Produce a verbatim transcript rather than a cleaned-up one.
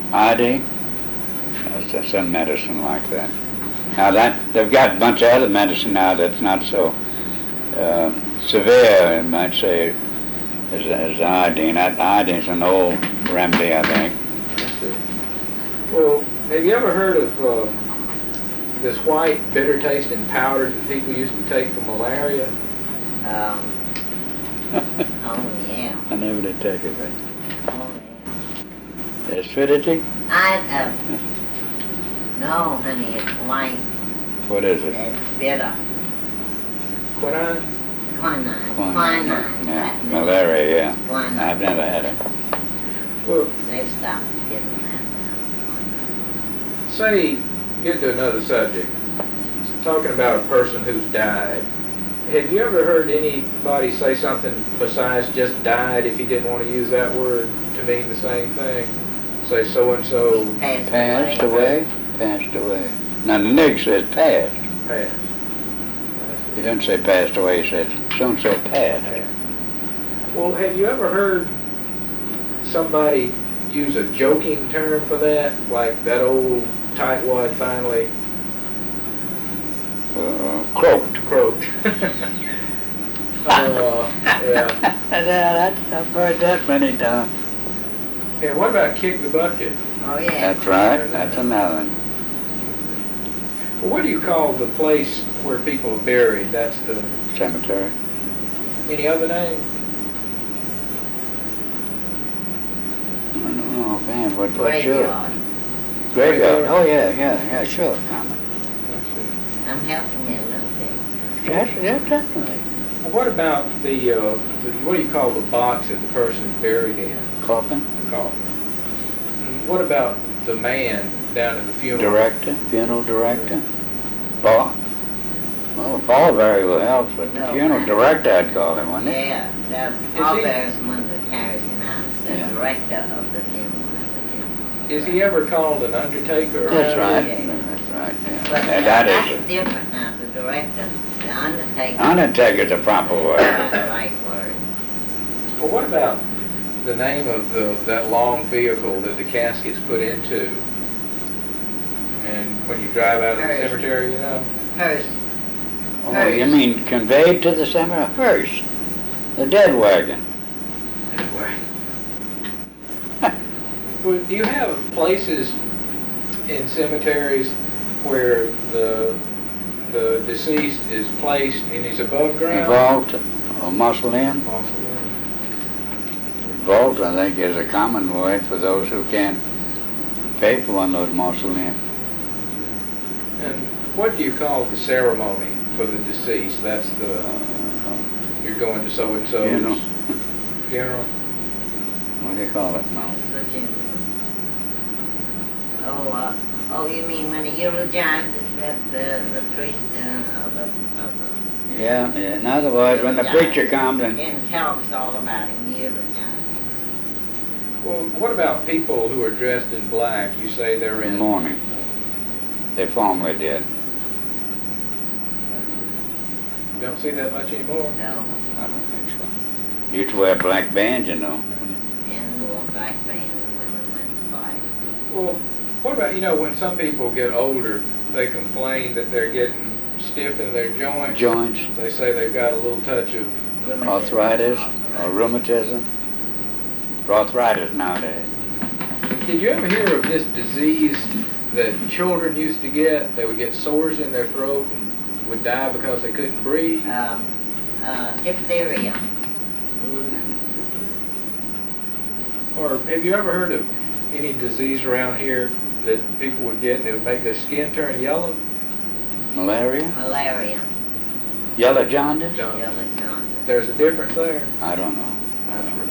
Iodine? That's some medicine like that. Now that, they've got a bunch of other medicine now that's not so uh, severe, you might say, as, as iodine. That iodine's an old remedy, I think. I see. Well, have you ever heard of uh, this white, bitter-tasting powder that people used to take for malaria? Um, oh, yeah. I never did take it. Oh, yeah. Acidity? I, uh, no, honey, it's white. What is it? It's bitter. Quinine? Quinine. Quinine. Quinine. Yeah, That- malaria, yeah. Quinine. I've never had it. Well, They've stopped giving that now. say, get to another subject. Talking about a person who's died. Have you ever heard anybody say something besides just died, if you didn't want to use that word, to mean the same thing? Say so-and-so Passed, Passed away? Passed away. Now the nig says passed. passed. He doesn't say passed away, he says so-and-so passed. Well, have you ever heard somebody use a joking term for that? Like that old tightwad finally Uh, croaked. croaked. uh, yeah. That's, I've heard that many times. Yeah, what about kick the bucket? Oh, yeah. That's right, that's another one. Well, what do you call the place where people are buried? That's the, Cemetery. any other name? I don't know, man, what, what's your? Graveyard. Graveyard. Oh, yeah, yeah, yeah, sure, Carmen. I'm helping you a little bit. Yes, yeah, definitely. Well, what about the, uh, the, what do you call the box that the person is buried in? Coffin. The coffin. And what about the man down at the funeral? Director, funeral director. Paul. Well, Paul very well helps, but the No. funeral director I'd call him, wouldn't it? Yeah, the he- pallbearer's the one that carries him out, the Yeah. director of the funeral. at the funeral. Is he ever called an undertaker? That's around right, here? Yeah. that's right, yeah. But And that- that that's is, different now, the director, the undertaker. undertaker's a proper word. That's the right word. Well, what about the name of the, that long vehicle that the casket's put into? And when you drive out of the Hearse. cemetery, you know? Hearse. Oh, you mean conveyed to the cemetery? Hearse, the dead wagon. Anyway. Well, do you have places in cemeteries where the the deceased is placed and he's above ground? Vault or mausoleum? Mausoleum. Vault, I think, is a common word for those who can't pay for one of those mausoleums. And what do you call the ceremony for the deceased? That's the, you're going to so-and-so's Funeral. funeral? What do you call it now? The funeral. Oh, uh, oh, you mean when he eulogizes that the, the priest, uh, of the, of the, Yeah, in other words, when the preacher comes and, and talks all about him, he eulogizes. Well, what about people who are dressed in black? You say they're in in... mourning, they formerly did. You don't see that much anymore? No, I don't think so. Used to wear black bands, you know. men wore black bands, women went black. Well, what about, you know, when some people get older, they complain that they're getting stiff in their joints? Joints, They say they've got a little touch of... Rheumatism. arthritis, or rheumatism, arthritis nowadays. Did you ever hear of this disease that children used to get? They would get sores in their throat and would die because they couldn't breathe? Um, uh, diphtheria. Or have you ever heard of any disease around here that people would get and it would make their skin turn yellow? Malaria, Malaria. yellow jaundice? No. Yellow jaundice. There's a difference there. I don't know. I don't know.